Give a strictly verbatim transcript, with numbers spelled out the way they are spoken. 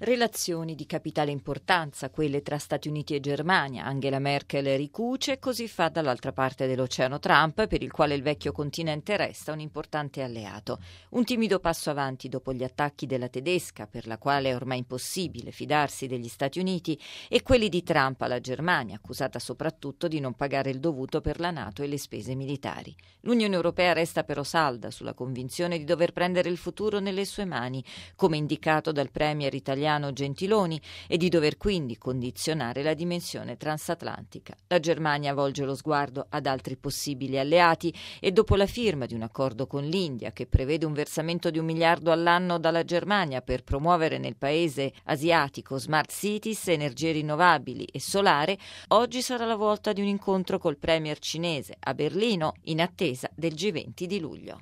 Relazioni di capitale importanza, quelle tra Stati Uniti e Germania. Angela Merkel ricuce, così fa dall'altra parte dell'oceano Trump, per il quale il vecchio continente resta un importante alleato. Un timido passo avanti dopo gli attacchi della tedesca, per la quale è ormai impossibile fidarsi degli Stati Uniti, e quelli di Trump alla Germania, accusata soprattutto di non pagare il dovuto per la NATO e le spese militari. L'Unione Europea resta però salda sulla convinzione di dover prendere il futuro nelle sue mani, come indicato dal premier italiano Gentiloni, e di dover quindi condizionare la dimensione transatlantica. La Germania volge lo sguardo ad altri possibili alleati e dopo la firma di un accordo con l'India che prevede un versamento di un miliardo all'anno dalla Germania per promuovere nel paese asiatico smart cities, energie rinnovabili e solare, oggi sarà la volta di un incontro col premier cinese a Berlino in attesa del G venti di luglio.